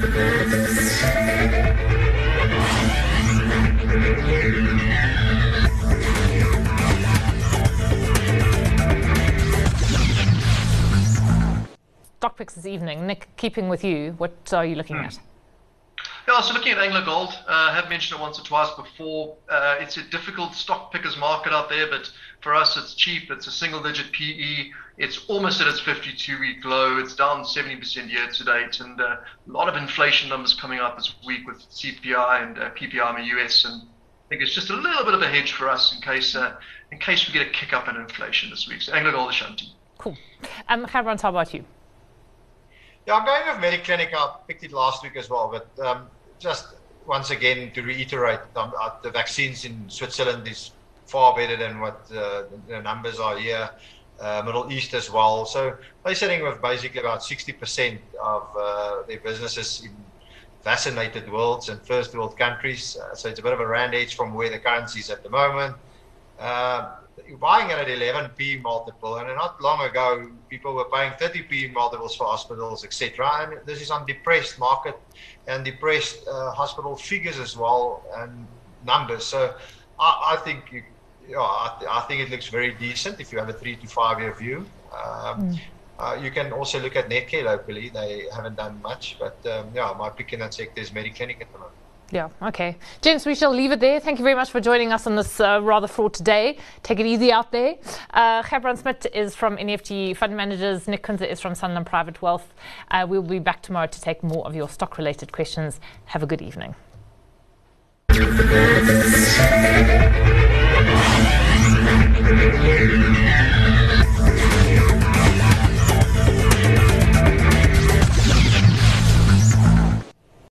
Stock picks this evening. Nick, keeping with you, what are you looking at? Yeah, so looking at AngloGold, I have mentioned it once or twice before. It's a difficult stock pickers market out there, but for us, it's cheap. It's a single-digit PE. It's almost at its 52-week low. It's down 70% year to date, and a lot of inflation numbers coming out this week with CPI and PPI in the US. And I think it's just a little bit of a hedge for us in case we get a kick up in inflation this week. So AngloGold Ashanti. Cool. Gerbrand, how about you? Yeah, I'm going with Mediclinic. I picked it last week as well, but just once again to reiterate, the vaccines in Switzerland is far better than what the numbers are here. Middle East as well. So they're sitting with basically about 60% of their businesses in vaccinated worlds and first world countries. So it's a bit of a rand edge from where the currency is at the moment. You're buying it at 11p multiple, and not long ago people were paying 30p multiples for hospitals, etc. And this is on depressed market and depressed hospital figures as well and numbers. So I think I think it looks very decent if you have a 3 to 5 year view. You can also look at Netcare locally. They haven't done much, but my pick in that sector is Mediclinic at the moment. Yeah, okay. Gents, we shall leave it there. Thank you very much for joining us on this rather fraught day. Take it easy out there. Gerbrand Smit is from NEFG Fund Managers. Nick Kunze is from Sanlam Private Wealth. We'll be back tomorrow to take more of your stock-related questions. Have a good evening. Thank you.